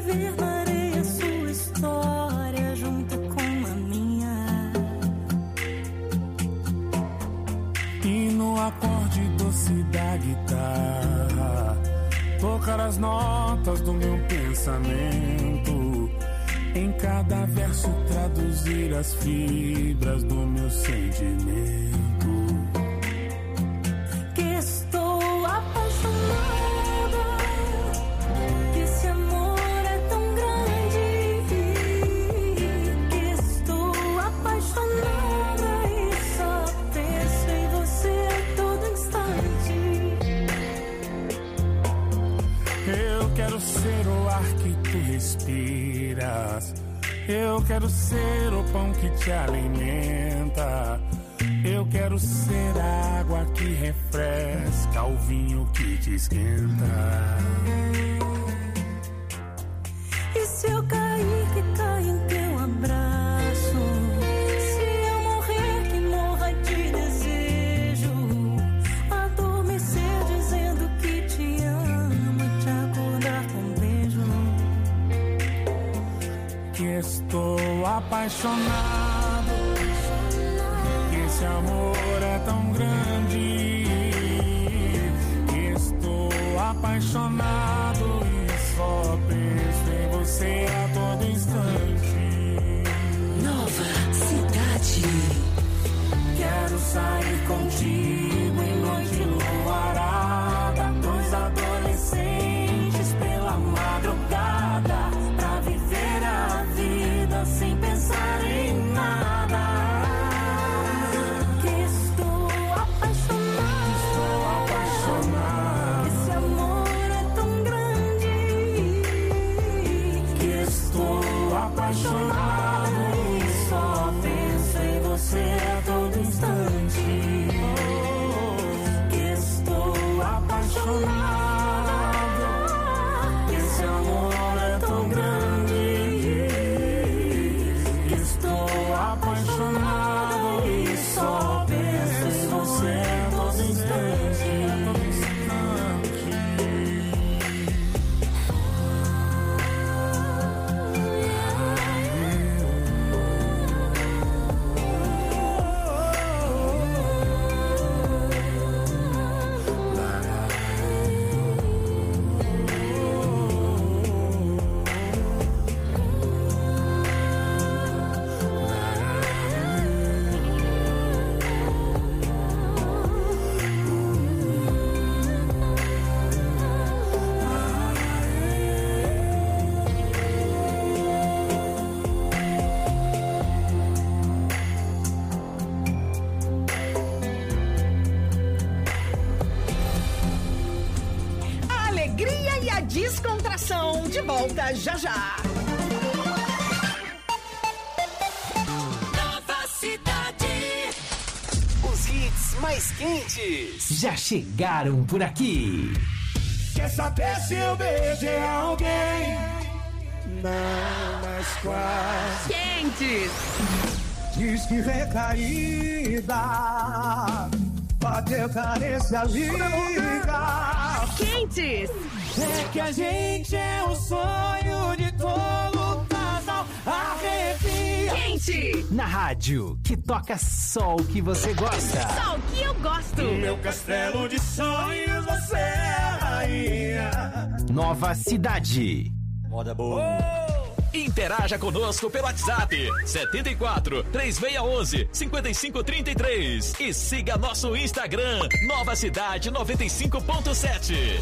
escrever na areia sua história junto com a minha. E no acorde doce da guitarra tocar as notas do meu pensamento, em cada verso traduzir as fibras do meu sentimento. Que estou apaixonada, que esse amor é tão grande. Que estou apaixonada e só penso em você a todo instante. Eu quero ser o ar que tu respiras, eu quero ser o pão que te alimenta, eu quero ser a água que refresca, o vinho que te esquenta. E se eu cair, que caia em teu abraço. Se eu morrer, que morra de desejo. Adormecer dizendo que te amo, te acordar com um beijo. Que estou apaixonado, que esse amor é tão grande. Que estou apaixonado e só penso em você a todo instante. Nova Cidade. Quero sair contigo em noite luarada, dois adolescentes pela madrugada, pra viver a vida sem pensar em nada. Que estou apaixonada, que esse amor é tão grande. Que estou apaixonado e só penso em você a todo instante. Que estou apaixonado, que esse amor é tão grande. Que estou apaixonado e só penso em você a todo instante. A alegria e a descontração de volta já já. Nova Cidade. Os hits mais quentes Já chegaram por aqui. Quer saber se eu beijei alguém? Não, mas quase. Quentes. Diz que recaída, bateu carência liga. Quentes. É que a gente é o sonho de todo casal. Arrepia. Quente. Na rádio, que toca só o que você gosta. Só o que eu gosto. No meu castelo de sonhos você é a rainha. Nova Cidade. Moda boa. Interaja conosco pelo WhatsApp 74 3611 5533 e siga nosso Instagram Nova Cidade 95.7.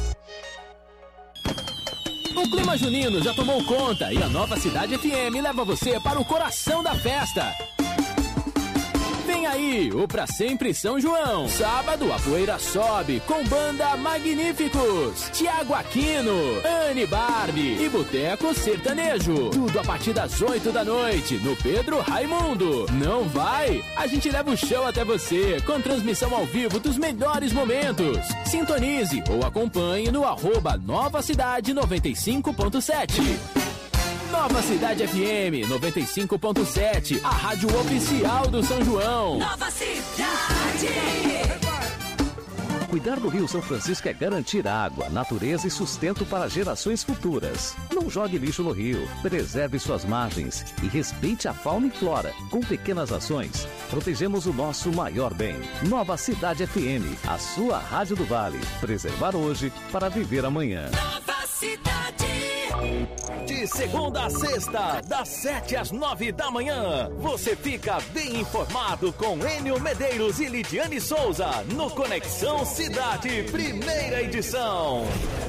O clima junino já tomou conta e a Nova Cidade FM leva você para o coração da festa. Vem aí, o Pra Sempre São João. Sábado, a poeira sobe com banda Magníficos, Tiago Aquino, Anne Barbie e Boteco Sertanejo. Tudo a partir das 8 da noite no Pedro Raimundo. Não vai? A gente leva o show até você com transmissão ao vivo dos melhores momentos. Sintonize ou acompanhe no @Nova Cidade 95.7. Nova Cidade FM 95.7, a rádio oficial do São João. Nova Cidade. Cuidar do Rio São Francisco é garantir água, natureza e sustento para gerações futuras. Não jogue lixo no rio, preserve suas margens e respeite a fauna e flora. Com pequenas ações, protegemos o nosso maior bem. Nova Cidade FM, a sua rádio do Vale. Preservar hoje para viver amanhã. Nova Cidade. De segunda a sexta, das 7 às 9 da manhã, você fica bem informado com Enio Medeiros e Lidiane Souza no Conexão Cidade, primeira edição.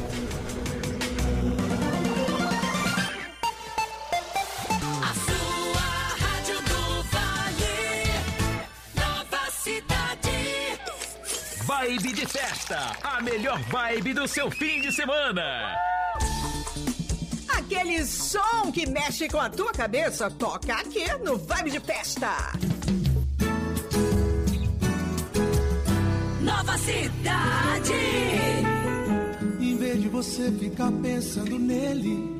A sua rádio do Vale. Nova Cidade. Vibe de festa, a melhor vibe do seu fim de semana. Aquele som que mexe com a tua cabeça, toca aqui no Vibe de Festa. Nova Cidade. Em vez de você ficar pensando nele,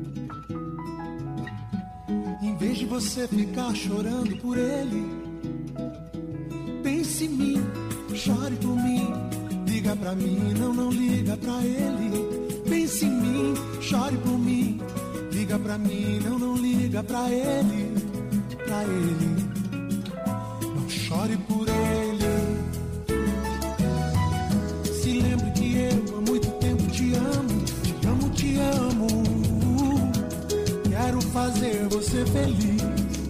em vez de você ficar chorando por ele, pense em mim, chore por mim, liga pra mim, não liga pra ele. Pense em mim, chore por mim, liga pra mim, não liga pra ele, pra ele. Não chore por ele. Se lembre que eu há muito tempo te amo, te amo, te amo. Quero fazer você feliz.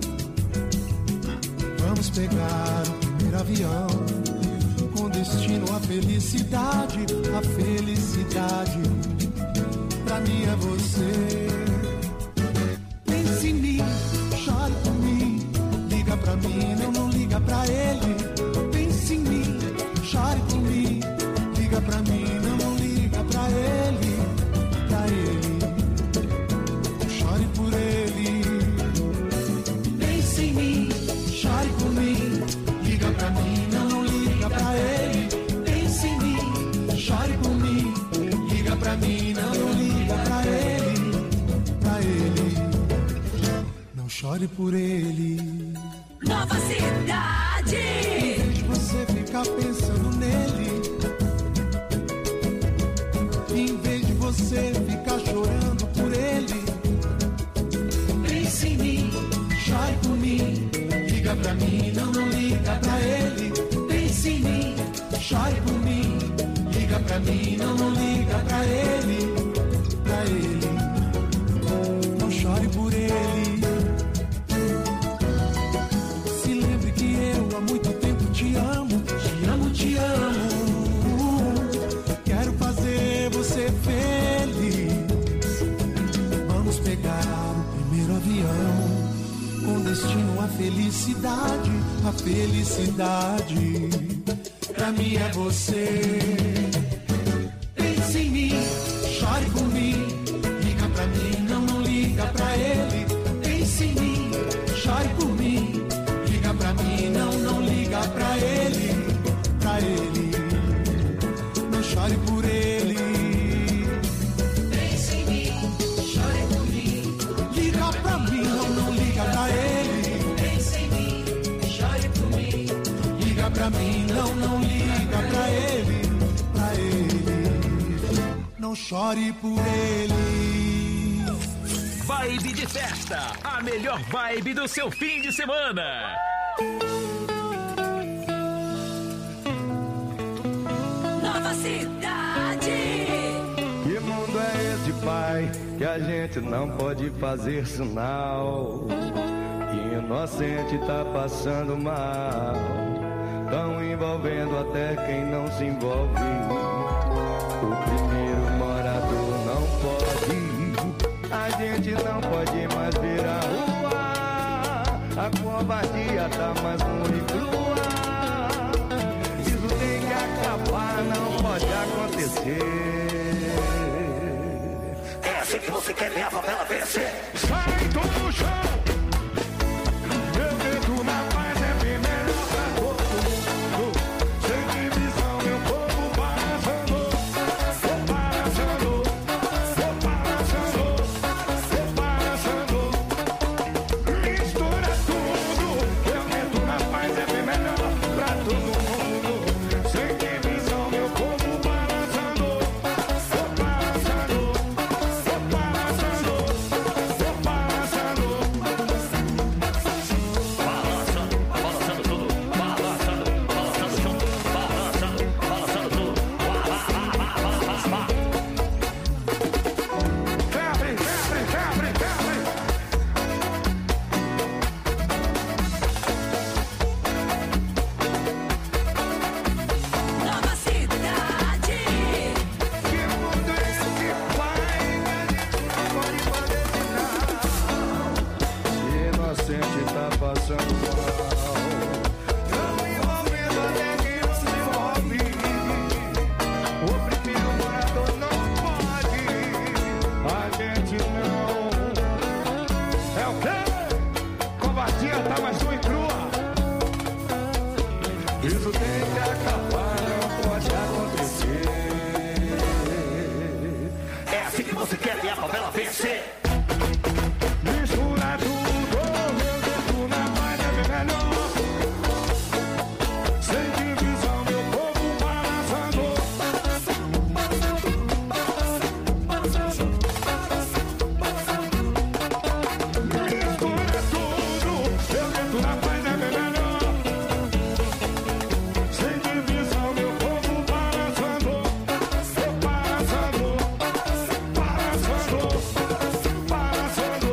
Vamos pegar o primeiro avião com destino à felicidade, a felicidade. Pra mim é você. Pense em mim, chore por mim, liga pra mim, não liga pra ele. Pense em mim, chore por mim, liga pra mim, não liga pra ele, pra ele. Chore por ele. Pense em mim, chore por mim, liga pra mim, não liga pra ele. Pense em mim, chore por mim, liga pra mim, não liga pra ele, pra ele. Não chore por ele. Nova Cidade. Em vez de você ficar pensando nele, em vez de você ficar chorando por ele, pense em mim, chore por mim, liga pra mim, não liga pra ele. Pense em mim, chore por mim, liga pra mim, não liga pra ele, pra ele. Não chore por ele. Se lembre que eu há muito tempo te amo, te amo, te amo. Quero fazer você feliz. Vamos pegar o primeiro avião com destino à felicidade, a felicidade. Pra mim é você. Pense em mim, chore por mim, liga pra mim, não liga pra ele. Pense em mim, chore por mim, liga pra mim, não liga pra ele, pra ele. Não chore por ele. Pense em mim, chore por mim, liga pra mim, não liga pra ele. Pense em mim, chore por mim, liga pra mim, não liga pra ele, pra ele. Não chore por ele. Vibe de festa, a melhor vibe do seu fim de semana. Nova Cidade. Que mundo é esse, pai, que a gente não pode fazer sinal? Que inocente tá passando mal, tão envolvendo até quem não se envolve. O primeiro morador não pode, a gente não pode mais ver a rua. A covardia tá mais nua e crua. Isso tem que acabar, não pode acontecer. É assim que você quer ver a favela vencer. Sai do chão. Meu dedo na paz é bem melhor pra todo mundo. Sem divisão, meu povo balançando. Vou balançando, vou balançando, vou balançando. Mistura tudo. Meu dedo na paz é bem melhor pra todo mundo. Sem divisão, meu povo você quer ver a favela vencer. Mistura tudo, meu dedo na vibe é melhor. Sem divisão, meu povo balançando. Mistura tudo, meu dedo na vibe é melhor. Sem divisão, meu povo balançando. Balançando, balançando, balançando.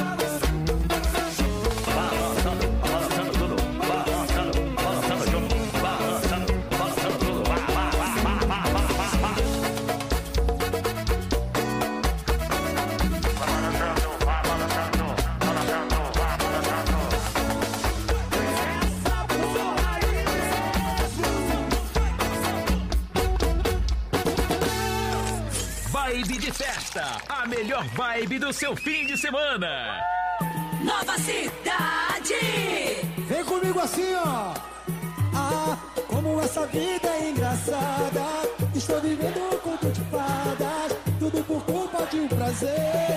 Vibe de festa, a melhor vibe do seu fim de semana. Nova Cidade. Vem comigo assim, ó. Ah, como essa vida é engraçada. Estou vivendo um conto de fadas. Tudo por culpa de um prazer.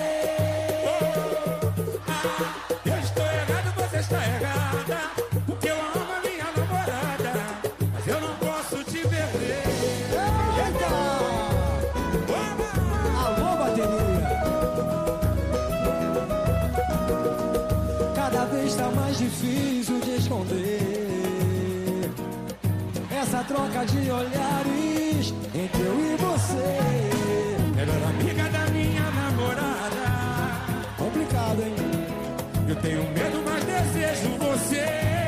Eu estou errado, você está errada. Porque eu amo a minha namorada. Mas eu não posso te perder. Eita! Alô, bateria. Cada vez tá mais difícil de esconder essa troca de olhares entre eu e você. Melhor amiga da minha namorada. Complicado, hein? Eu tenho medo, mas desejo você.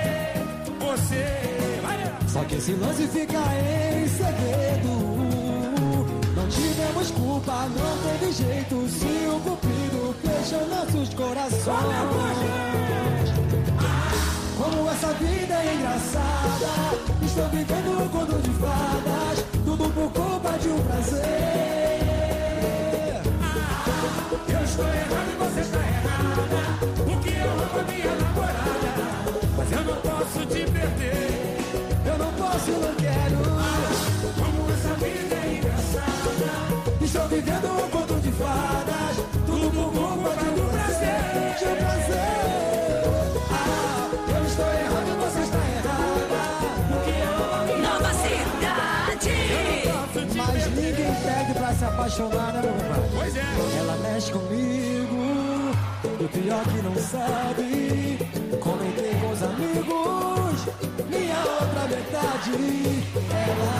Só que esse lance fica em segredo. Não tivemos culpa, não teve jeito. Se o cupido fechou nossos corações. Como essa vida é engraçada. Estou vivendo um conto de fadas. Tudo por culpa de um prazer. Eu estou errado e você está errada. Porque eu amo a minha namorada. Mas eu não posso te perder. Eu não posso, não quero. Como essa vida é engraçada. Estou vivendo um conto de fadas. Tudo por culpa de um prazer. De um prazer. Eu estou errado e você está errada. Porque eu amo a minha Nova Cidade. Mas ninguém pede pra se apaixonar, né, meu compadre? Pois é. Ela mexe comigo, e pior que não sabe. Comentei com os amigos, minha outra metade. Ela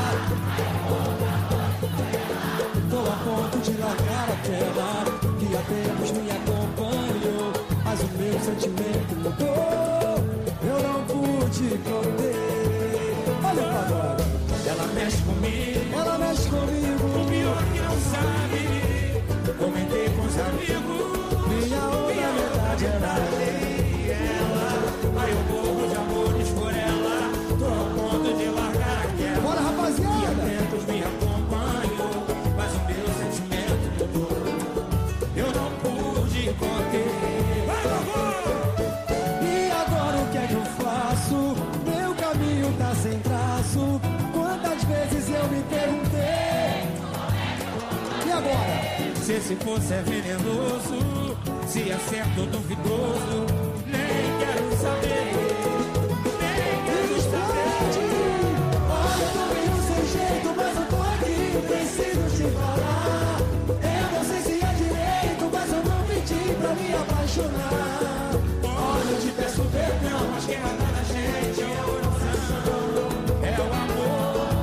tô a ponto de largar aquela que há tempos me acompanhou. Mas o meu sentimento mudou, eu não pude conter. Olha pra agora. Ela mexe comigo. Ela mexe comigo. O pior que não sabe. Comentei com os amigos. Minha outra metade era ela. Aí eu morro de amores por ela. Tô a ponto de largar aquela. Bora, rapaziada. Que há tempos me acompanhou. Mas o meu sentimento mudou. Eu não pude conter. E agora o que é que eu faço? Meu caminho tá sem traço. Quantas vezes eu me perguntei. E agora? Se esse poço é venenoso, se é certo ou duvidoso, nem quero saber. Nem quero saber. Olha, eu tô meio sem jeito, mas eu tô aqui, preciso te falar. Eu não sei se é direito, mas eu não pedi pra me apaixonar. Olha, eu te peço perdão, mas quem manda na gente é o coração, é o amor.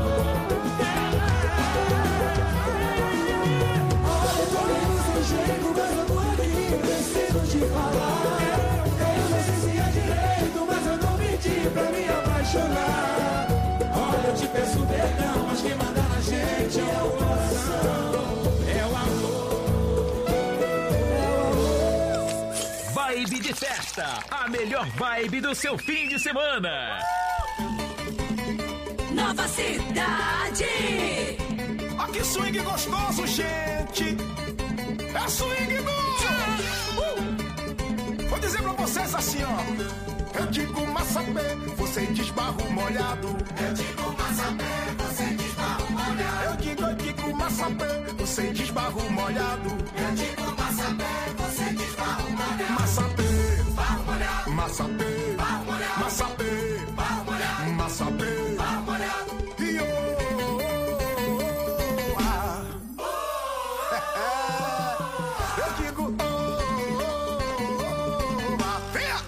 Olha, eu tô meio sem jeito, mas eu tô aqui, preciso te falar. Eu não sei se é direito, mas eu não pedi pra me apaixonar. Olha, eu te peço perdão, mas quem manda na gente é o coração, é o amor. Vibe de festa, a melhor vibe do seu fim de semana. Nova Cidade. Ah, que swing gostoso, gente! É swing do... Vou dizer pra vocês assim, ó. Eu digo maçapé, você diz barro molhado. Eu digo maçapé, você diz barro molhado. Eu digo maçapé, você diz barro molhado. Eu Massapê, Massapê, Massapê, e eu digo venha.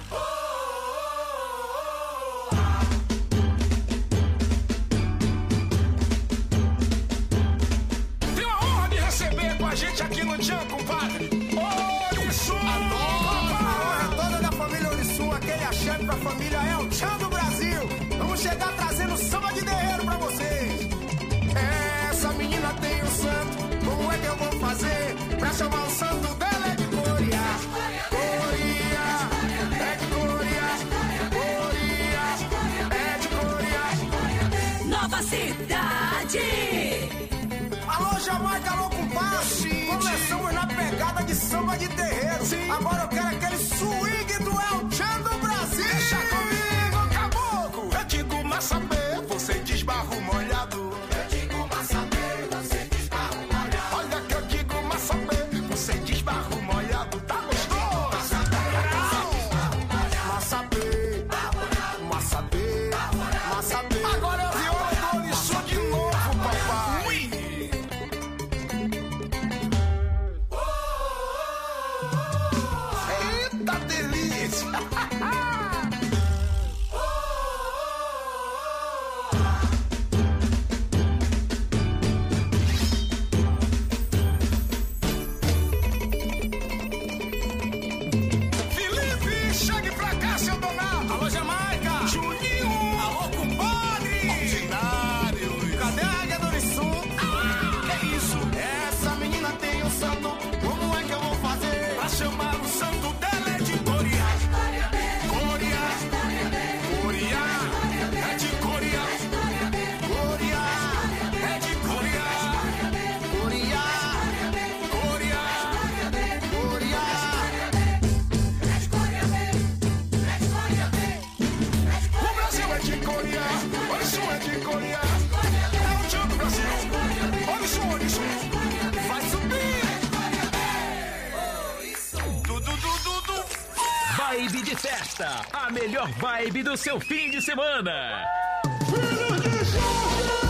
Tem a honra de receber com a gente aqui no Tchan, compadre. Olissu! A toda da família Olissu, aquele axé pra família é o Tchan do Brasil. Vamos chegar trazendo samba de terreiro pra vocês. Essa menina tem um santo, como é que eu vou fazer pra chamar o santo dela? É de Coria, Coria, é de Coria, Coria, é de Coria. Nova Cidade. Alô, Jamaica, alô, compadre. Começamos na pegada de samba de terreiro. Sim. Agora eu quero aquele swing do El Chan do Brasil. Deixa comigo, caboclo. Eu digo Massapê, você desbarro molhado. Eu digo Massapê, você desbarro molhado. Olha que eu digo Massapê, você desbarro molhado. Tá gostoso? Massapê, Massapê, Massapê. Agora eu viola do Olissu de novo, papai. Ui. Eita delícia! Felipe, chegue pra cá, seu Donato! Alô, Jamaica! Juninho! Alô, compadre! Ordinário! Cadê a águia do Olissu? Que isso? Essa menina tem um santo, como é que eu vou fazer pra chamar o santo dela? É de Coria, Coria, Coria, é de Coria, Coria, é de Coria, Coria, Coria, Coria. O Brasil é de Coria, Olissu é de Coria, é o Tchan do Brasil, Olissu, Olissu, vai subir. Vibe de festa, a melhor vibe do seu fim de semana. Filho de Jorge!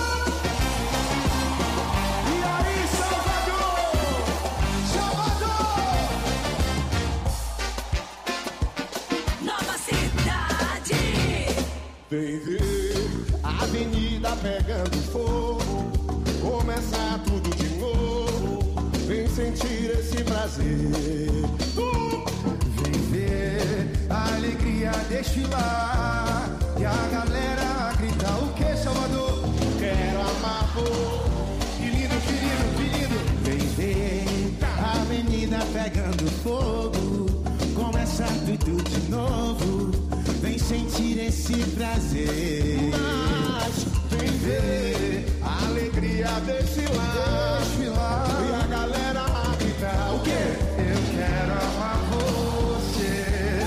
E aí, Salvador? Salvador! Nova Cidade. Vem ver a avenida pegando fogo, começar tudo de novo. Vem sentir esse prazer. Vem ver a alegria desfilar e a galera gritar o que, Salvador? Quero amar, pô. Que lindo, que lindo, que lindo. Vem ver a avenida pegando fogo, começar tudo de novo. Vem sentir esse prazer. Mas vem ver a alegria desfilar e a galera gritar o quê? Eu quero amar você.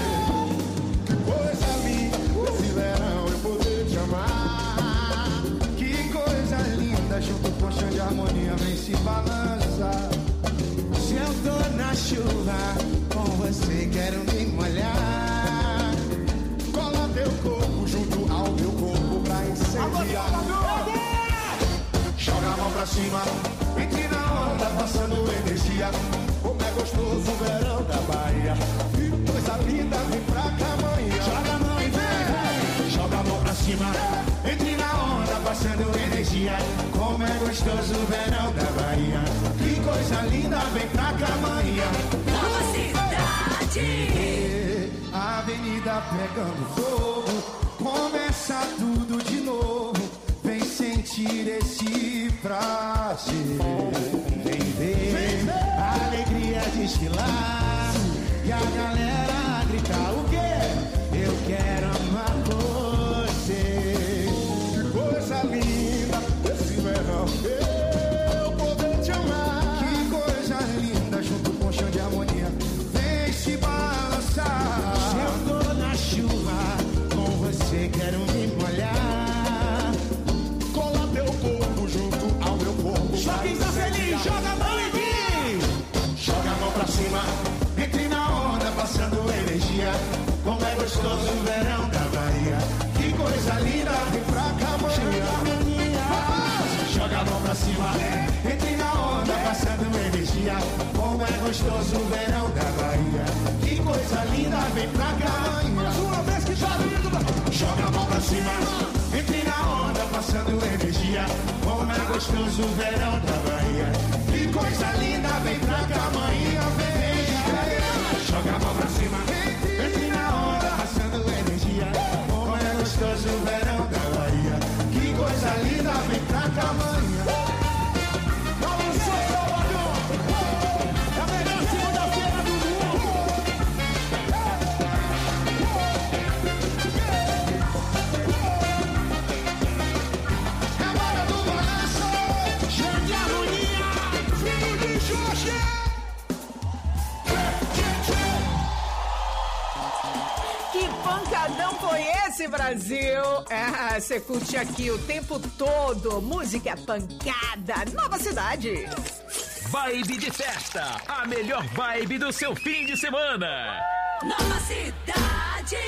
Que coisa linda, esse verão eu poder te amar. Que coisa linda, junto com chão de harmonia vem se balançar. Se eu tô na chuva, com você quero me molhar. Cola teu corpo junto ao meu corpo pra incendiar. Joga a mão pra cima, entre na onda, passando energia. Como é gostoso o verão da Bahia. Que coisa linda, vem pra cá, manhã. Joga a mão e vem, joga a mão pra cima, entre na onda, passando energia. Como é gostoso o verão da Bahia. Que coisa linda, vem pra cá, manhã. Nova Cidade. A avenida pegando fogo, começa tudo de novo. Vem sentir esse prazer. Vem ver a alegria desfilar e a galera gritar o quê? Eu quero amar você. Que coisa linda, esse verão eu poder te amar. Que coisa linda, junto com chão de harmonia vem se balançar. Se eu tô na chuva, com você quero me molhar. Cola teu corpo junto ao meu corpo. Só quem tá feliz, joga a mão e diz. Joga a mão pra cima, entre na onda, passando energia. Como é gostoso gostoso verão da Bahia. Que coisa linda, vem pra cá, harmonia. Joga a mão pra cima, entre na onda, passando energia. Como é gostoso o verão da Bahia. Que coisa linda, vem pra cá. Mais uma vez que tá lindo. Joga a mão pra cima, entre na onda, passando energia. Como é gostoso o verão da Bahia. Que coisa linda, vem pra cá, manhã, vem. Joga a mão pra cima, entre na onda, passando energia. Como é gostoso o verão da Bahia. Que coisa linda, vem pra cá, manhã. Brasil, você curte aqui o tempo todo, música pancada, Nova Cidade. Vibe de festa, a melhor vibe do seu fim de semana. Nova Cidade.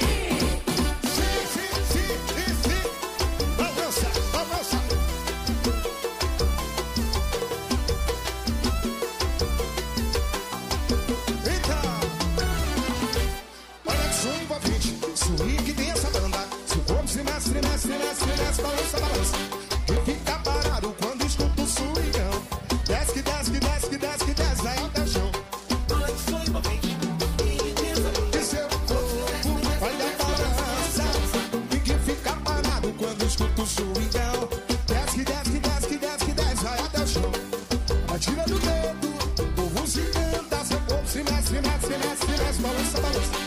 Desce, balança, balança. E fica parado quando escuta o swingão. Desce, que desce, que desce, que desce, que desce, vai até o chão. Balança envolvente. E seu corpo vai dar balança. E que fica parado quando escuta o swingão. Desce, que desce, que desce, que desce, que desce, vai até o chão. Atira do dedo, o povo se canta. Seu corpo se mexe, se mexe, se mexe, se mexe, balança, balança.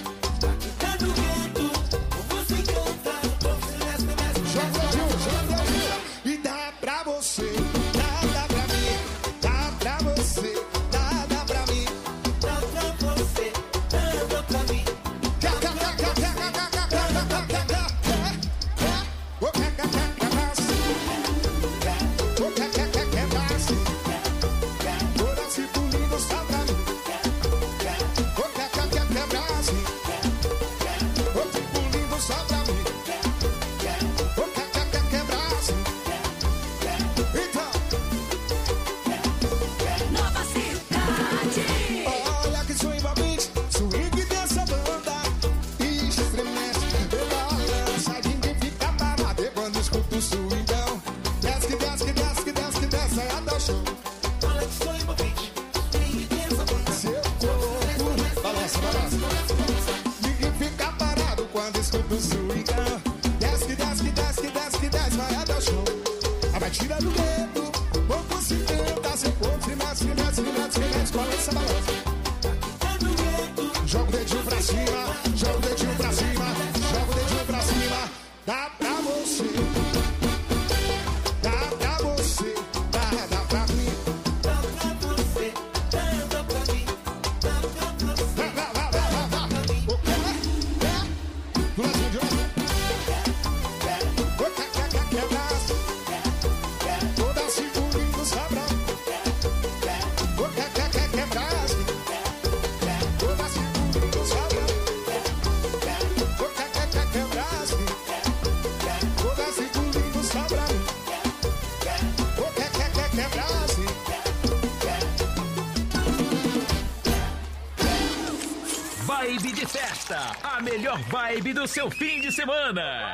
Vibe de festa, a melhor vibe do seu fim de semana.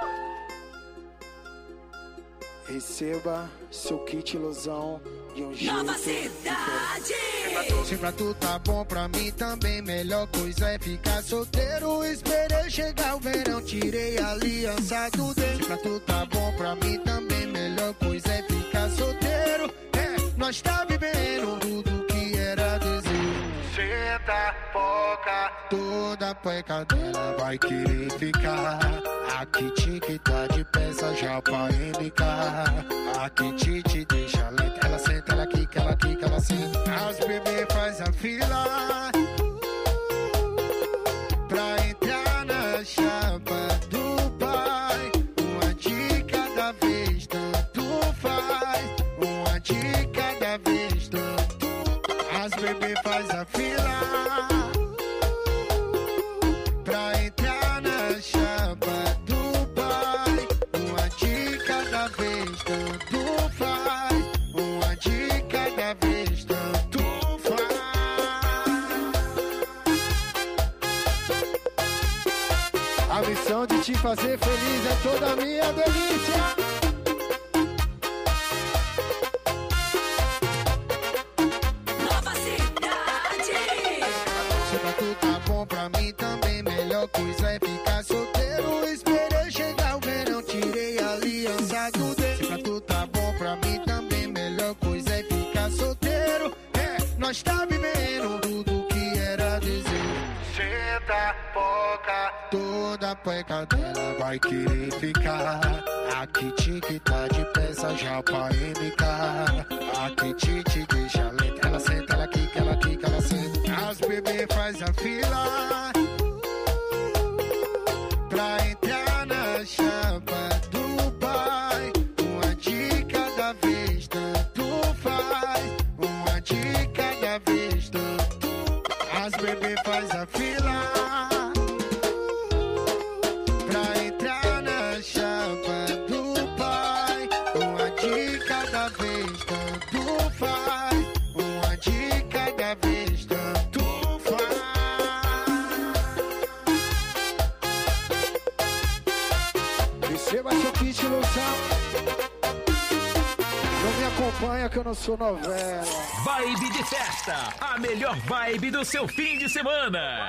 Receba seu kit ilusão de um jeito Nova Cidade. Se pra tu tá bom, pra mim também melhor coisa é ficar solteiro. Esperei chegar o verão, tirei a aliança do dedo. Se pra tu tá bom, pra mim também melhor coisa é ficar solteiro. Nós tá vivendo tudo que era desejo. Senta, foca, toda peca dela vai querer ficar. Aqui te tá de peça já pra MK. Aqui te deixa lenta. Ela senta, ela quica, ela senta. As bebê faz a fila pra entrar na chapa do pai. Uma de cada vez, tanto faz. Uma de cada vez, tanto. As bebê faz a fila pra entrar na A missão de te fazer feliz é toda a minha delícia. Nova Cidade. Se pra tu tá bom, pra mim também melhor coisa é ficar solteiro. Esperei chegar o verão, tirei a aliança do dedo. Se pra tu tá bom, pra mim também melhor coisa é ficar solteiro. É, nós tá vivendo tudo que era desejo. Senta, foca, toda peca dela vai querer ficar. Aqui tique tá de peça já pra MK. Aqui te deixa lenta. Ela senta, ela quica, ela senta. As bebê faz a fila pra entrar na chapa do pai. Uma de cada vez, tanto faz. Uma de cada vez, tanto. As bebê faz a fila pra entrar na chapa do pai. Uma de cada vez, tanto faz. Uma de cada vez, tanto faz. Receba seu kit ilusão. Não me acompanha que eu não sou novela. Vibe de festa, a melhor vibe do seu fim de semana.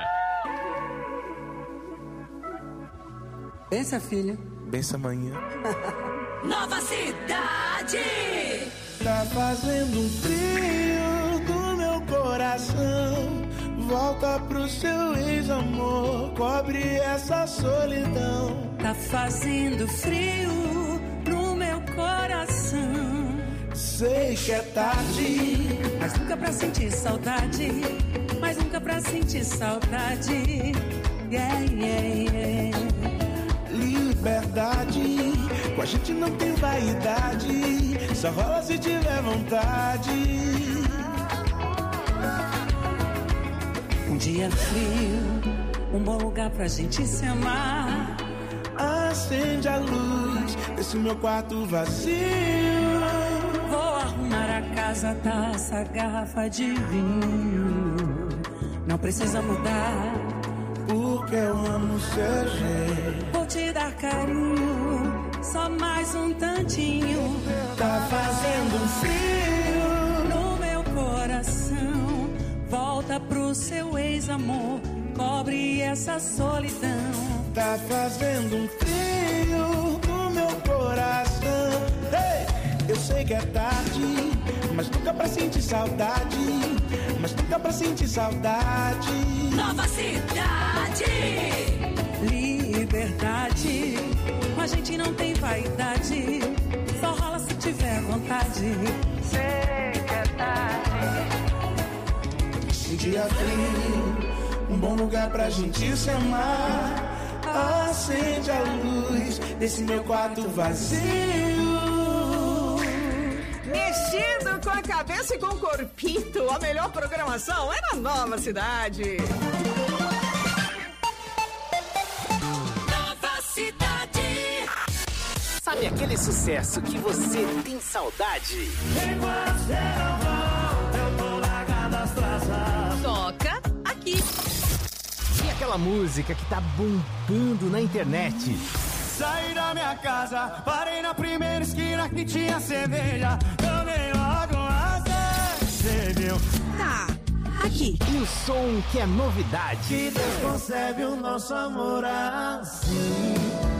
Bença, filha. Bença amanhã. Nova Cidade. Tá fazendo um frio no meu coração. Volta pro seu ex-amor, cobre essa solidão. Tá fazendo frio no meu coração. Sei que é tarde, mas nunca pra sentir saudade. Mas nunca pra sentir saudade. Yeah, yeah, yeah. Liberdade, com a gente não tem vaidade. Só rola se tiver vontade. Um dia frio, um bom lugar pra gente se amar. Acende a luz desse meu quarto vazio. Vou arrumar a casa, taça, garrafa de vinho. Não precisa mudar, porque eu amo seu jeito. vou te dar carinho, só mais um tantinho. Tá fazendo frio no meu coração. Volta pro seu ex-amor, cobre essa solidão. Tá fazendo um frio no meu coração. Hey! Eu sei que é tarde, mas nunca pra sentir saudade. Mas nunca pra sentir saudade. Nova Cidade. Liberdade, com a gente não tem vaidade. Só rola se tiver vontade. Sei que é tarde. Um dia frio, um bom lugar pra gente se amar. Acende a luz desse meu quarto vazio. Mexendo com a cabeça e com o corpito, a melhor programação é na Nova Cidade. Nova Cidade. Sabe aquele sucesso que você tem saudade? Toca aqui. E aquela música que tá bombando na internet? Saí da minha casa, parei na primeira esquina que tinha cerveja. Tomei logo uma cerveja. Tá, aqui. E o som que é novidade? Que Deus concebe o nosso amor assim,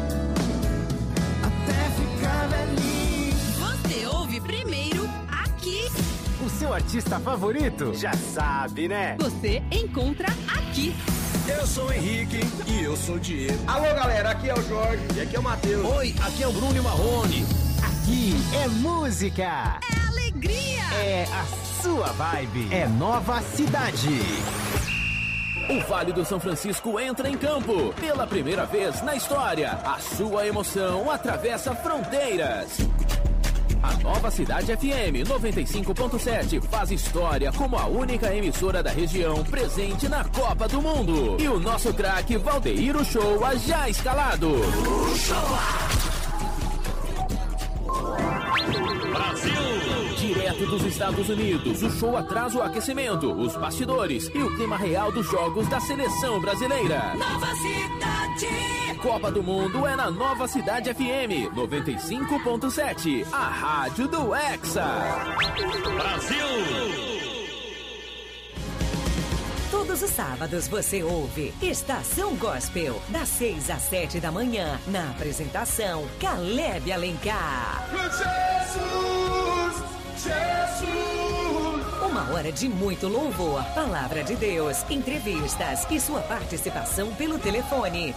até ficar velhinho. Você ouve primeiro aqui. O seu artista favorito? Já sabe, né? Você encontra aqui. Eu sou o Henrique e eu sou o Diego. Alô, galera, aqui é o Jorge e aqui é o Matheus. Oi, aqui é o Bruno e Marrone. Aqui é música. É alegria. É a sua vibe. É Nova Cidade. O Vale do São Francisco entra em campo. Pela primeira vez na história, a sua emoção atravessa fronteiras. A Nova Cidade FM 95.7 faz história como a única emissora da região presente na Copa do Mundo. E o nosso craque Valdeir Uchoa já escalado. Brasil! Direto direto dos Estados Unidos, o show atrás o aquecimento, os bastidores e o clima real dos jogos da seleção brasileira. Nova Cidade. Copa do Mundo é na Nova Cidade FM 95.7, a rádio do Hexa. Brasil! Todos os sábados você ouve Estação Gospel, das 6 às 7 da manhã, na apresentação Caleb Alencar. Jesus, Jesus. Uma hora de muito louvor, palavra de Deus, entrevistas e sua participação pelo telefone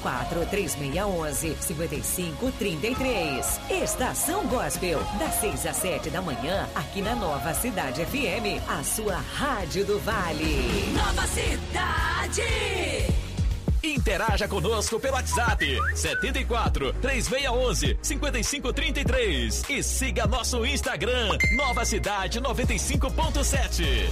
74-3611-5533. Estação Gospel, das 6 às 7 da manhã, aqui na Nova Cidade FM, a sua rádio do Vale. Nova Cidade. Interaja conosco pelo WhatsApp 74-3611-5533 e siga nosso Instagram Nova Cidade 95.7.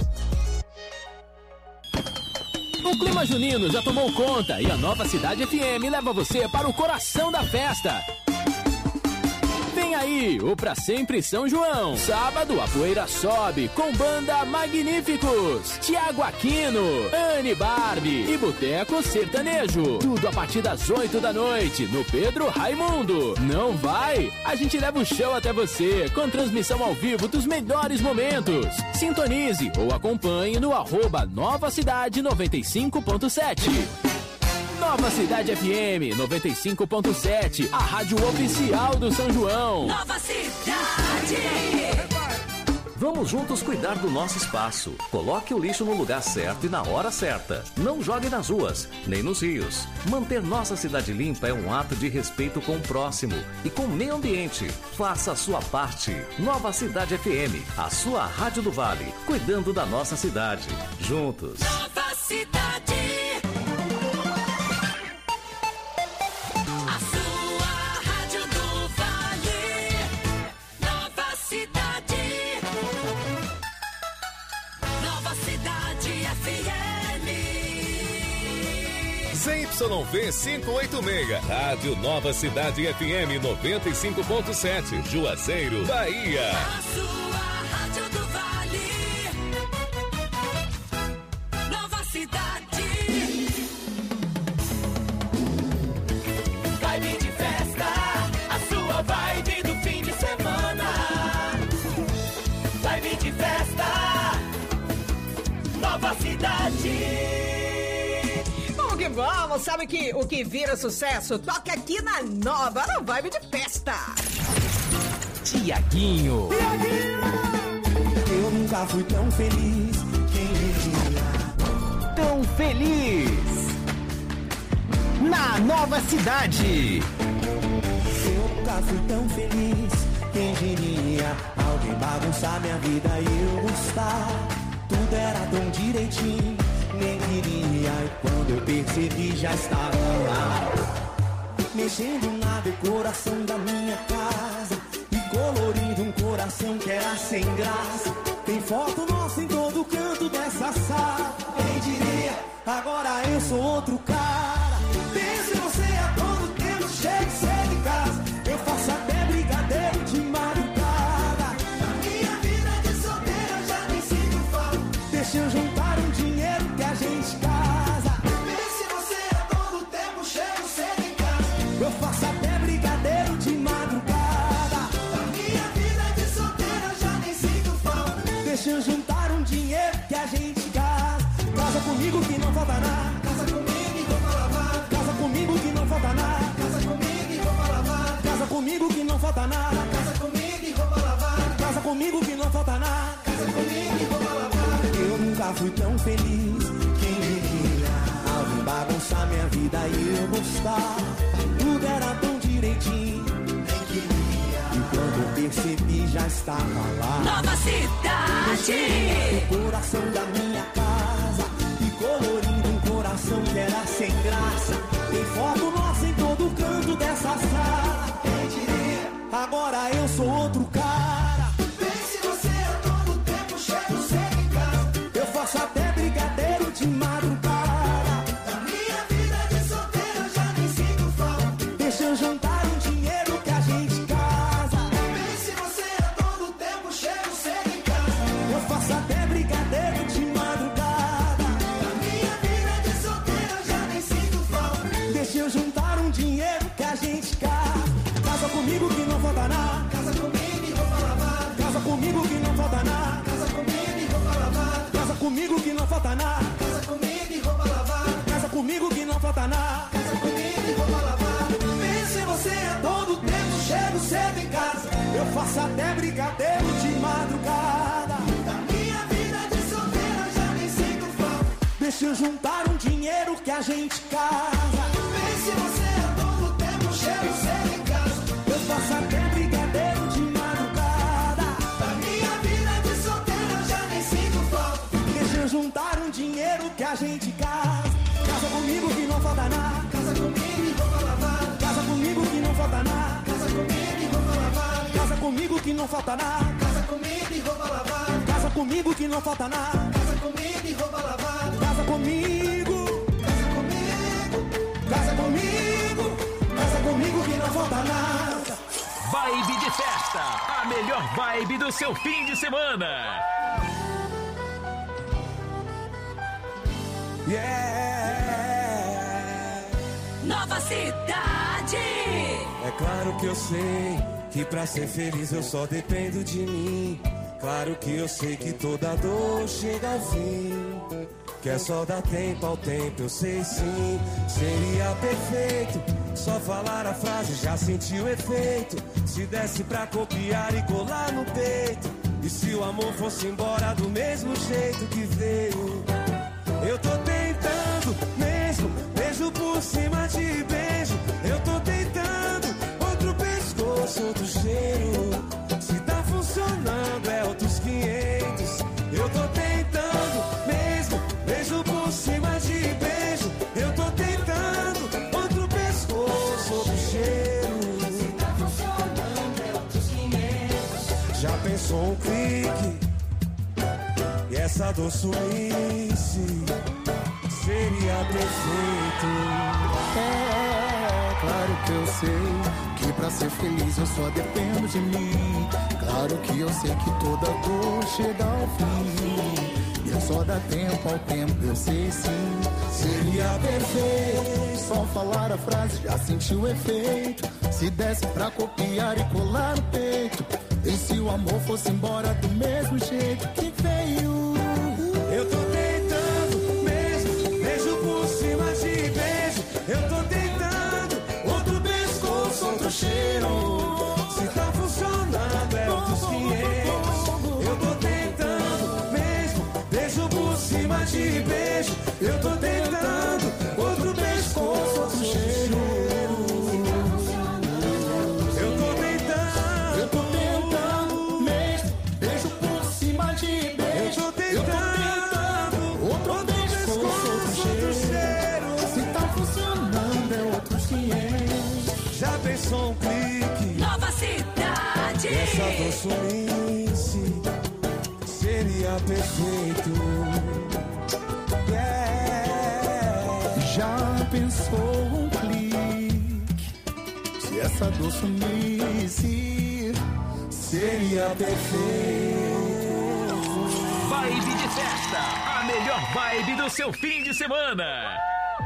O clima junino já tomou conta e a Nova Cidade FM leva você para o coração da festa. Vem aí, o Pra Sempre São João. Sábado, a poeira sobe com banda Magníficos, Tiago Aquino, Anne Barbie e Boteco Sertanejo. Tudo a partir das 8 da noite, no Pedro Raimundo. Não vai? A gente leva o show até você, com transmissão ao vivo dos melhores momentos. Sintonize ou acompanhe no @Nova Cidade 95.7. Nova Cidade FM 95.7, a rádio oficial do São João. Nova Cidade. Vamos juntos cuidar do nosso espaço. Coloque o lixo no lugar certo e na hora certa. Não jogue nas ruas, nem nos rios. Manter nossa cidade limpa é um ato de respeito com o próximo e com o meio ambiente. Faça a sua parte. Nova Cidade FM, a sua rádio do Vale, cuidando da nossa cidade. Juntos. Nova Cidade. ZYV 586, Rádio Nova Cidade FM 95.7, Juazeiro, Bahia. A sua rádio do Vale. Nova Cidade. Vibe de festa, a sua vibe do fim de semana. Vibe de festa, Nova Cidade. Vamos, sabe que o que vira sucesso toca aqui na Nova, na vibe de festa. Tiaguinho. Eu nunca fui tão feliz, quem diria? Tão feliz na Nova Cidade. Eu nunca fui tão feliz, quem diria? Alguém bagunçar minha vida e eu gostar. Tudo era tão direitinho, nem queria, e quando eu percebi já estava lá, mexendo na decoração da minha casa e colorindo um coração que era sem graça. Tem foto nossa em todo canto dessa sala. Quem diria, agora eu sou outro cara. Pense você a todo tempo, chega cedo em casa. Eu faço até brigadeiro de madrugada. Na minha vida de solteiro eu já nem sinto falta. Deixa eu juntar um dinheiro que a gente casa. Pense você a todo tempo, chego cedo em casa. Eu faço até brigadeiro de madrugada. Na minha vida de solteiro eu já nem sinto falta. Deixa eu juntar um dinheiro que a gente casa. Casa comigo que não falta nada. Casa comigo e roupa lavada. Casa comigo que não falta nada. Casa comigo e roupa lavada. Casa comigo que não falta nada. Casa comigo e roupa lavada. Casa comigo que não falta nada. Casa comigo e roupa lavada. Eu nunca fui tão feliz, quem diria? Alguém bagunçar minha vida e eu gostar. Tudo era tão direitinho, nem queria. E quando eu percebi já estava lá. Nova Cidade. O coração da minha casa e colorindo um coração que era sem graça. Tem foto nossa em todo canto dessa sala. Quem diria? Agora eu sou outro cara. Pense você a todo tempo, chego cedo em casa. Eu faço até brigadeiro de madrugada. Na minha vida de solteiro eu já nem sinto falta. Deixa eu juntar um dinheiro que a gente casa. Pense você a todo tempo, chego cedo em casa. comigo que não falta nada. Casa comigo e roupa lavada. Casa comigo que não falta nada. Casa comigo e roupa lavada. Pense em você a todo tempo, chego cedo em casa. Eu faço até brigadeiro de madrugada. Da minha vida de solteira já nem sinto falta. Deixa eu juntar um dinheiro que a gente casa. Pense em você a todo tempo, chego cedo em casa. Eu faço até brigadeiro de madrugada. Da minha vida de solteira já nem sinto falta. Deixa eu juntar um dinheiro que a gente casa. Casa comigo que não falta nada. Casa comigo e roupa lavada. Casa comigo que não falta nada. Casa comigo e roupa lavada. Casa comigo que não falta nada. Casa comigo e roupa lavada. Casa comigo que não falta nada. Casa comigo e roupa lavada. Casa comigo. Casa comigo. Casa comigo. Casa comigo que não falta nada. Vibe de festa, a melhor vibe do seu fim de semana. Yeah. Nova Cidade. É claro que eu sei que pra ser feliz eu só dependo de mim. Claro que eu sei que toda dor chega ao fim. Que é só dar tempo ao tempo, eu sei sim. Seria perfeito só falar a frase, já senti o efeito. Se desse pra copiar e colar no peito. E se o amor fosse embora do mesmo jeito que veio. Eu tô tentando mesmo, beijo por cima de beijo. Eu tô tentando outro pescoço, outro cheiro. Se tá funcionando é outros 500. Eu tô tentando mesmo, beijo por cima de beijo. Eu tô tentando outro pescoço, outro cheiro. Se tá funcionando é outros 500. Já pensou um clique? E essa dor sumisse, seria perfeito. É claro que eu sei que pra ser feliz eu só dependo de mim. Claro que eu sei que toda dor chega ao fim. E é só dar tempo ao tempo, eu sei sim. Seria perfeito só falar a frase, já senti o efeito. Se desse pra copiar e colar no peito. E se o amor fosse embora do mesmo jeito que veio. Eu tô tentando mesmo, beijo por cima de beijo. Eu tô tentando outro pescoço, outro cheiro. Se tá funcionando é outros 500. Eu tô tentando mesmo, beijo por cima de beijo. Eu tô tentando outro pescoço, outro cheiro. Eu tô tentando mesmo, beijo por cima de beijo. Eu tô tentando outro pescoço, outro cheiro. Se tá funcionando é outros 500. Já pensou um clique? Nova Cidade. Essa dor sumisse, seria perfeito. Yeah. Já pensou um clique? Se essa dor sumisse, seria perfeito. Vibe de festa, a melhor vibe do seu fim de semana.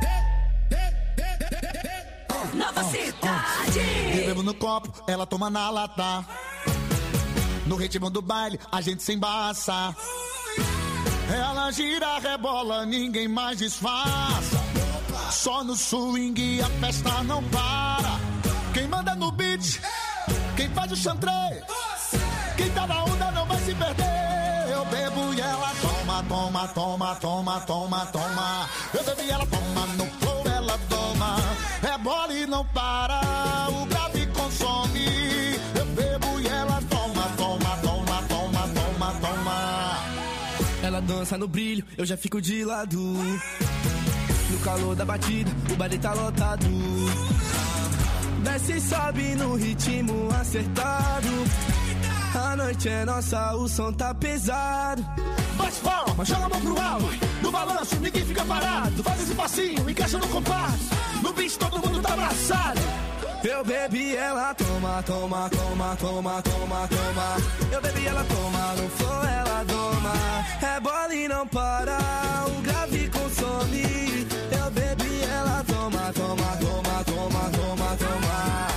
Nova Cidade. Bebemos no copo, ela toma na lata. No ritmo do baile, a gente se embaça. Ela gira, rebola, ninguém mais disfarça. Só no swing a festa não para. Quem manda no beat, quem faz o chantre, quem tá na onda não vai se perder. Eu bebo e ela toma, toma, toma, toma, toma, toma. Eu bebo e ela toma, no flow ela toma. É bola e não para, o grave consome. Eu bebo e ela toma, toma, toma, toma, toma, toma. Ela dança no brilho, eu já fico de lado. No calor da batida, o baile tá lotado. Desce e sobe no ritmo acertado. A noite é nossa, o som tá pesado. Bate palma, joga a mão pro alto. No balanço, ninguém fica parado. Faz esse passinho, encaixa no compasso. No beat todo mundo tá abraçado. Eu bebi, ela toma, toma, toma, toma, toma, toma. Eu bebi, ela toma, no flow ela doma. É bola e não para, o grave consome. Eu bebi, ela toma, toma, toma, toma, toma, toma.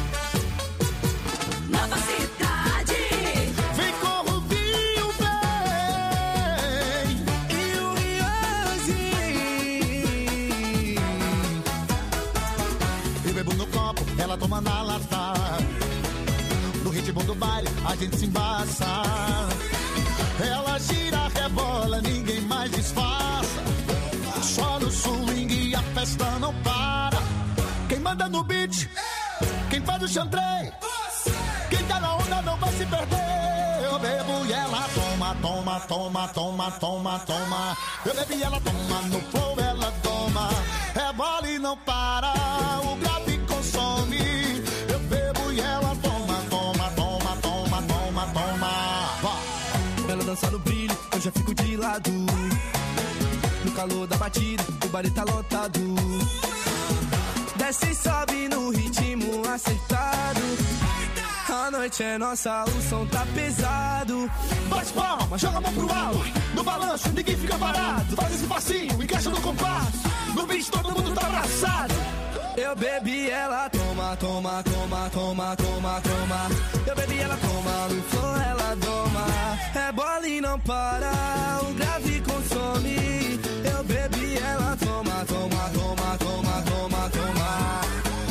Nova Cidade. Vem com o Rubinho, vem. toma na lata. No ritmo do baile a gente se embaça. Ela gira, rebola, ninguém mais disfarça. Só no swing e a festa não para. Quem manda no beat, quem faz o xandrei, quem tá na onda não vai se perder. Eu bebo e ela toma, toma, toma, toma, toma, toma. Eu bebo e ela toma, no flow ela toma. Rebola e não para, o grave consome. Eu bebo e ela toma, toma, toma, toma, toma, toma. Ela dança no brilho, eu já fico de lado. No calor da batida, o bar tá lotado. Desce e sobe no ritmo acertado. A noite é nossa, o som tá pesado. Bate palma, joga a mão pro alto. No balanço, ninguém fica parado. Faz esse passinho, encaixa no compasso. No beat todo mundo tá abraçado. Eu bebi, ela toma, toma, toma, toma, toma, toma. Eu bebi, ela toma, no flow ela doma. É bola e não para, o grave consome. Eu bebi, ela toma, toma, toma, toma, toma, toma.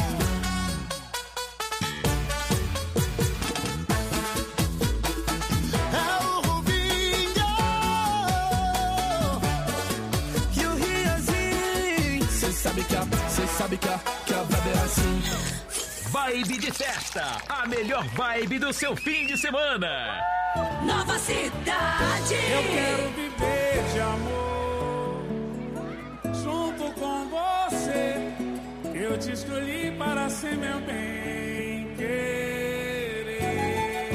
É o Rubinho e o Riozinho. Cê sabe que a vibe é assim. Vibe de festa, a melhor vibe do seu fim de semana. Nova Cidade. Eu quero viver de amor junto com você. Eu te escolhi para ser meu bem querer.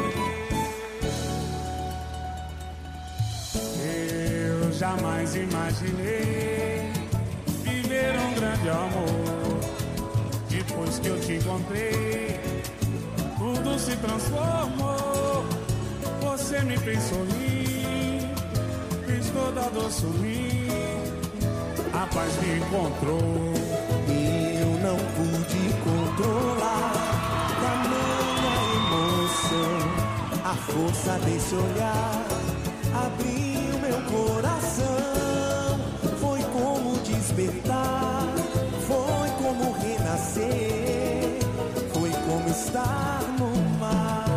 Eu jamais imaginei viver um grande amor. Depois que eu te encontrei, tudo se transformou. Você me fez sorrir, fez toda a dor sumir. A paz me encontrou e eu não pude controlar. Tamanha emoção, a força desse olhar abriu meu coração. Foi como despertar, foi como renascer, foi como estar no mar.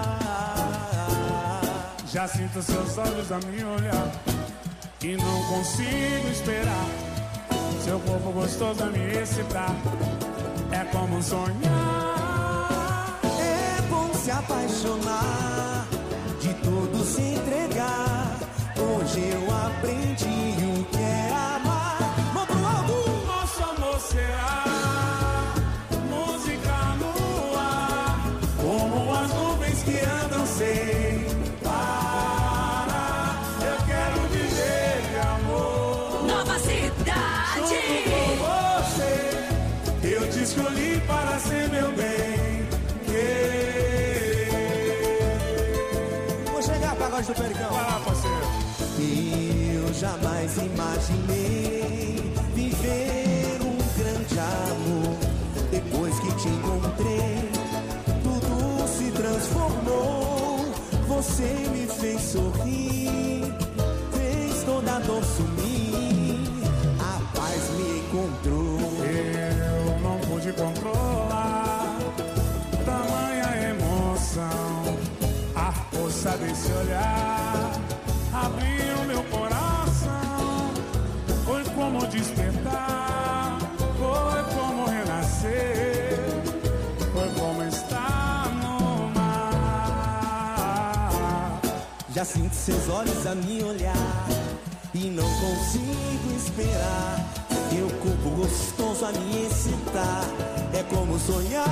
Já sinto seus olhos a me olhar e não consigo esperar. Seu corpo gostoso a me excitar, é como sonhar. É bom se apaixonar, de tudo se entregar. Hoje eu aprendi o que é amar. Mão pro alto! Nosso amor será música no ar, como as nuvens que andam sem parar. Eu quero viver de amor. Nova Cidade. Junto com você, eu te escolhi para ser meu bem querer. Vou chegar pra agora do Pericão. Vai lá, parceiro. Eu jamais imaginei viver um grande amor. Depois que te encontrei, tudo se transformou. Você me fez sorrir, fez toda a dor sumir. A paz me encontrou. Eu não pude controlar tamanha emoção. A força desse olhar abriu meu coração. Foi como despertar, foi como renascer, foi como estar no mar. Já sinto seus olhos a me olhar e não consigo esperar. Teu corpo gostoso a me excitar, é como sonhar.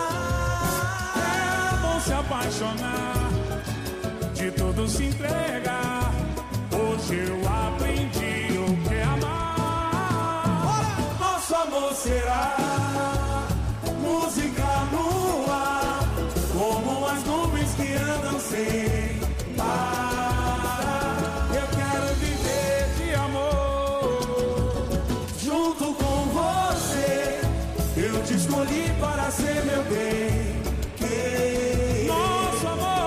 É bom se apaixonar, de tudo se entregar. Hoje eu aprendi o que é amar. Nosso amor será música no ar, como as nuvens que andam sem parar. Eu quero viver de amor junto com você. Eu te escolhi para ser meu bem querer. Nosso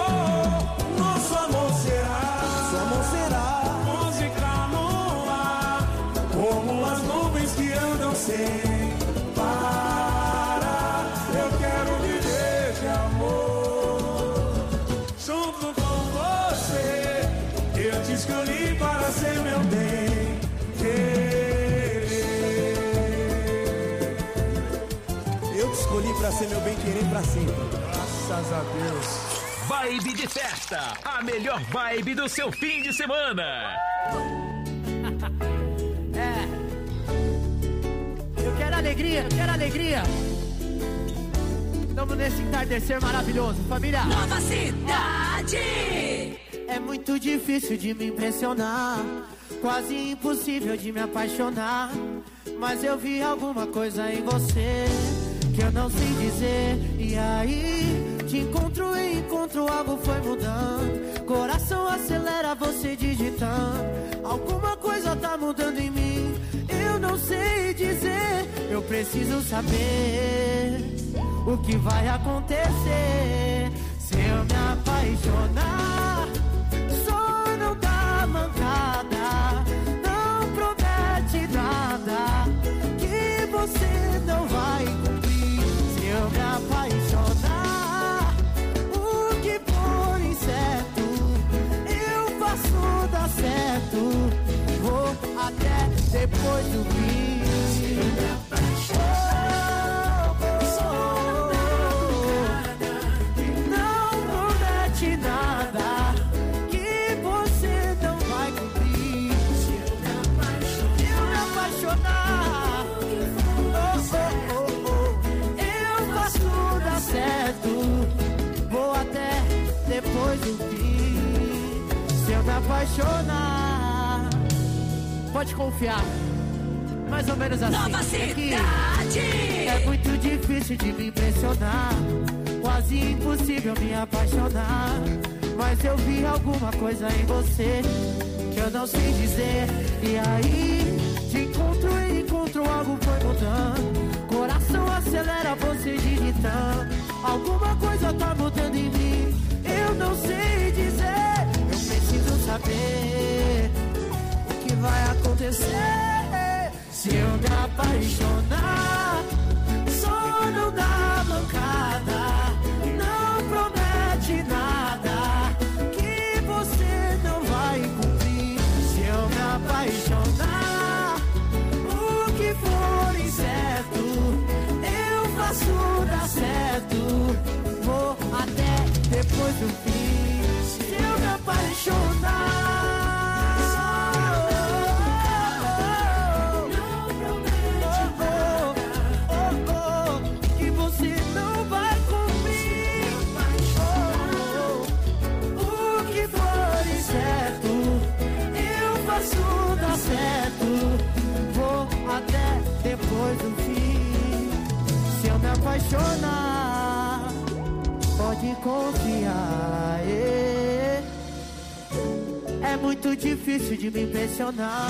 amor será, nosso amor será música no ar, como as nuvens que andam sem parar. Eu quero viver ser meu bem-querer pra sempre. Graças a Deus. Vibe de festa, a melhor vibe do seu fim de semana. Eu quero alegria. Estamos nesse entardecer maravilhoso, família. Nova Cidade. É muito difícil de me impressionar, quase impossível de me apaixonar. Mas eu vi alguma coisa em você que eu não sei dizer. E aí, te encontro e encontro, algo foi mudando. Coração acelera você digitando. Alguma coisa tá mudando em mim, eu não sei dizer. Eu preciso saber o que vai acontecer se eu me apaixonar. Só não dá mancada, não promete nada que você não vai cumprir. Se eu me apaixonar, o que for incerto, eu faço dar certo. Vou até depois do fim. Se eu me apaixonar, nada que você não vai cumprir. Se eu me apaixonar, eu faço dar certo. Vou até depois do fim. Se eu me apaixonar, pode confiar. Mais ou menos assim. Nova Cidade. É muito difícil de me impressionar, quase impossível me apaixonar. Mas eu vi alguma coisa em você que eu não sei dizer. E aí, te encontro e encontro, algo foi mudando. Coração acelera você digitando. Alguma coisa tá mudando em mim, eu não sei dizer. Eu preciso saber o que vai acontecer se eu me apaixonar. Só não dá mancada, não promete nada que você não vai cumprir. Se eu me apaixonar, o que for incerto, eu faço dar certo. Vou até depois do fim. Se eu me apaixonar, certo, vou até depois do fim. Se eu me apaixonar, pode confiar. É muito difícil de me impressionar.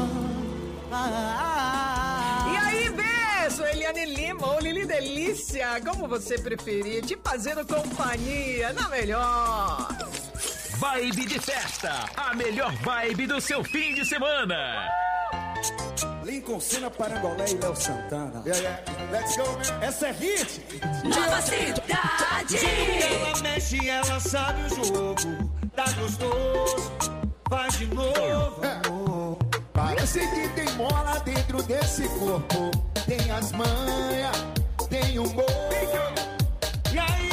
E aí, beijo, Eliane Lima ou Lili Delícia, como você preferir, te fazendo companhia na melhor. Vibe de festa, a melhor vibe do seu fim de semana. Lincoln Senna, Parangolé e Léo Santana. Let's go, man. Essa é hit. Nova Cidade. Ela mexe, ela sabe o jogo. Tá gostoso, faz de novo. Parece que tem mola dentro desse corpo. Tem as manhas, tem humor. E aí?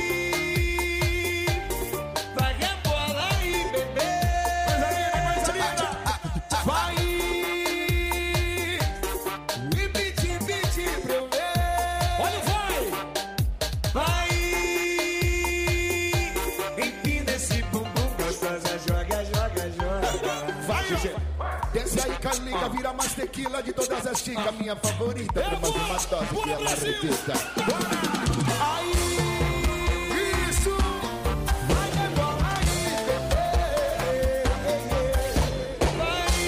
Desce aí, Carlinha, vira mais tequila de todas as chicas. Minha favorita, pra mais uma dose que ela repita. Aí, isso, vai rebolar aí, bebê. Vai,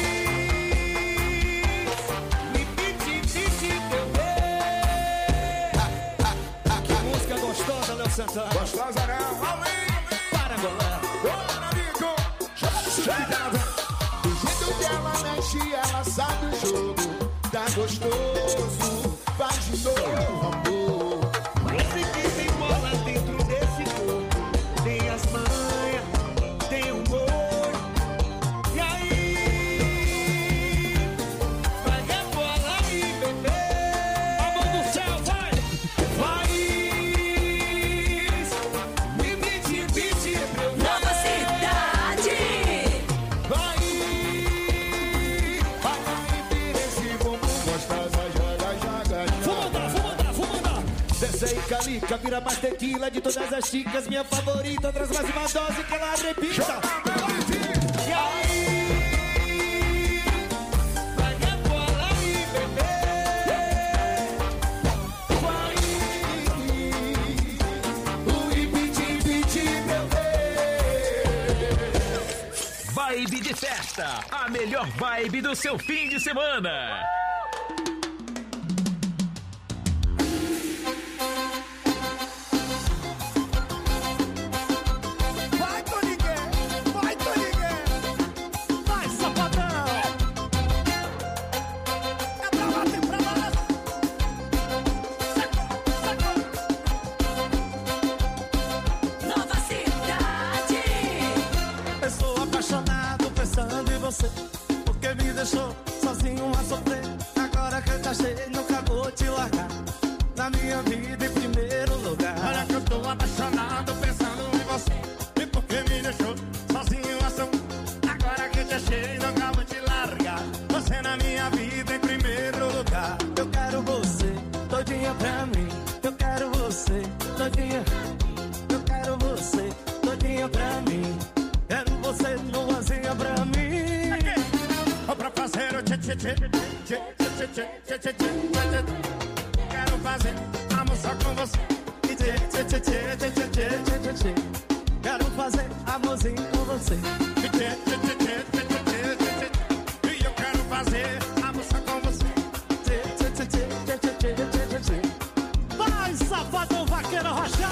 me piti, bebê. Que música gostosa, Léo Santana. Gostosa, não? Parangolé. Bora, Nico. Ela sabe o jogo, tá gostoso, faz de novo, amor. Parece que tem bola dentro desse corpo. Tem as manhas, tem humor. E aí? Vai a bola aí, bebê. A mão do céu, vai! Vai! fica, vira mais tequila de todas as chicas. Minha favorita, traz mais uma dose que ela repita. E aí? Vai rebolar aí, bebê. Vai. Ui, piti, bebê. Vibe de festa, a melhor vibe do seu fim de semana. Porque me deixou sozinho a sofrer. Agora que eu te achei, nunca vou te largar. Na minha vida em primeiro lugar. Olha que eu tô apaixonado pensando em você. E porque me deixou sozinho a sofrer. Agora que eu te achei, nunca vou te largar. Você na minha vida em primeiro lugar. Eu quero você, todinha pra mim. Eu quero você, todinha. Eu quero você, todinha pra mim. Quero você nuazinha pra mim. Pra fazer o tchê. Quero fazer amor só com você. Quero fazer amorzinho com você. E eu quero fazer amor só com você. Vai, safadão vaqueiro rochar.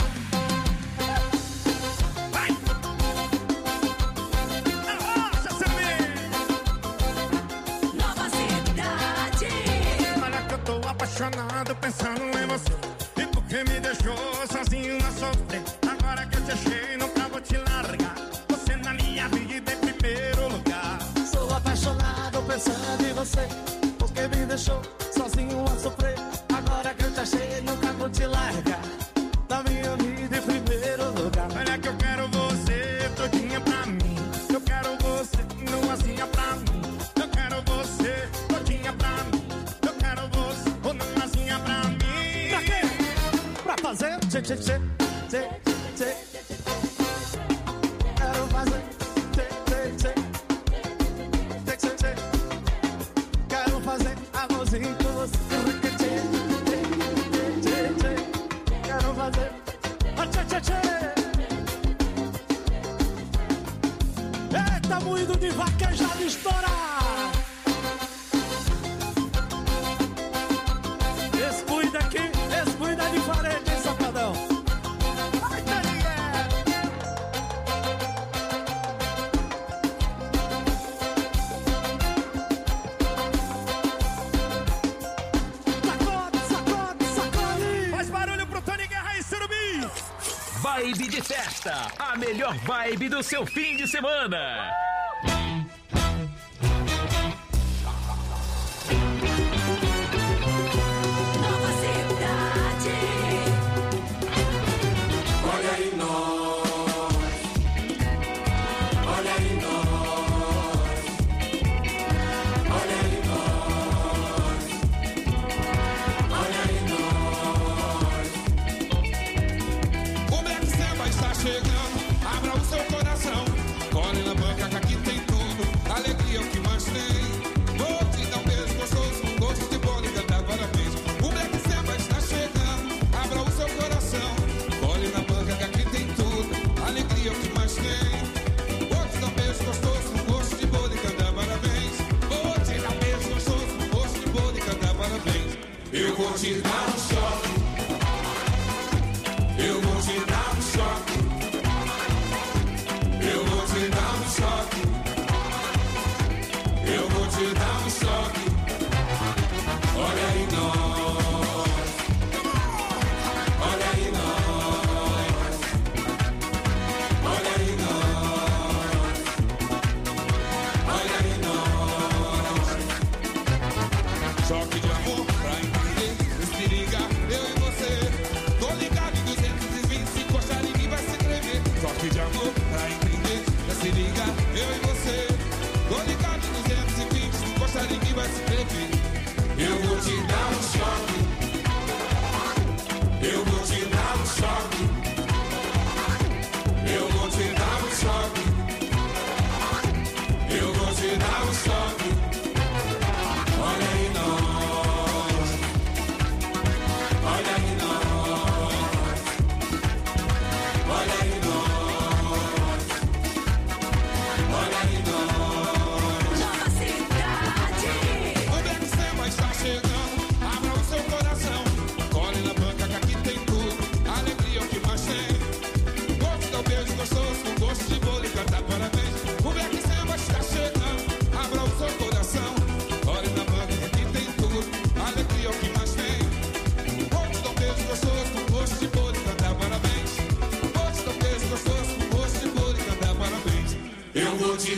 Apaixonado pensando em você. E porque me deixou sozinho a sofrer. Agora que eu te achei, nunca vou te largar. Você na minha vida em primeiro lugar. Sou apaixonado pensando em você. Porque me deixou sozinho a sofrer. Agora que eu te achei, nunca vou te largar. Na minha vida em primeiro lugar. Olha que eu quero você todinha pra mim. Eu quero você nuazinha pra mim. Eu quero você todinha pra mim. Pra fazer tchê. Quero fazer tchê. Quero fazer amorzinho com você. Quero fazer tchê. Eita, moído de vaquejado estourar. Descuida aqui, descuida de parede, hein, safadão. Vai, sacode. Faz barulho pro Tony Guerra e Surubim. Vibe de festa, a melhor vibe do seu fim de semana. Eu vou te dar um choque. Eu vou te dar um choque. Eu vou te dar um choque. Eu vou te dar um choque. Olha aí nós. Olha aí nós. Olha aí nós. Olha aí nós. Choque de amor pra entender. Se liga, eu e você. Tô ligado em 220, se encostar em mim vai se tremer. Choque de amor pra entender. Se liga, eu e você. Tô ligado em 220, se encostar em mim vai se tremer. Eu vou te dar um choque. Eu vou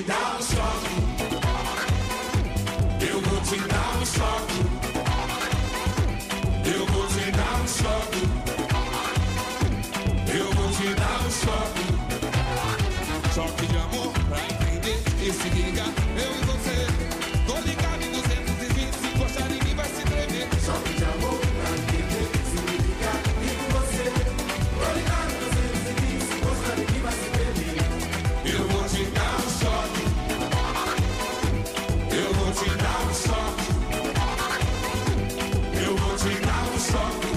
dar um choque. Eu vou te dar um choque. Eu vou te dar um choque. Eu vou te dar um choque. Choque de amor pra entender e se liga, eu e você. Tô ligado em 220, se encostar em mim vai se tremer. Choque de amor pra entender, se liga, e com você. Tô ligado em 220, se encostar em mim vai se tremer. Eu vou te dar um choque. Eu vou te dar um choque. Eu vou te dar um choque.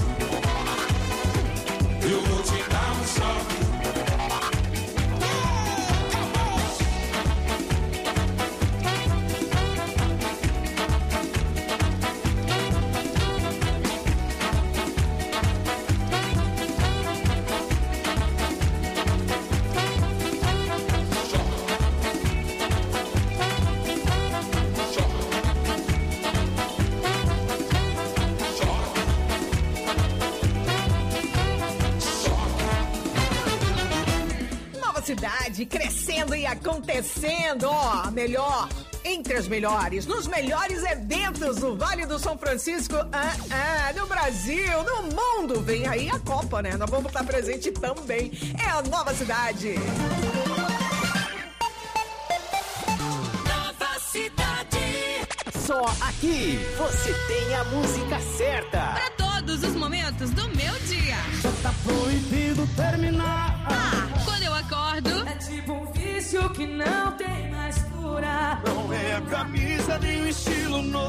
Eu vou te dar um choque. Cidade crescendo e acontecendo, ó, melhor, entre as melhores, nos melhores eventos do Vale do São Francisco, no Brasil, no mundo. Vem aí a Copa, né? Nós vamos estar presente também. É a Nova Cidade. Nova Cidade. Só aqui você tem a música certa. Para todos os momentos do meu dia. Já tá proibido terminar. Quando eu acordo, é tipo um vício que não tem mais cura. Não é a camisa nem o estilo novo.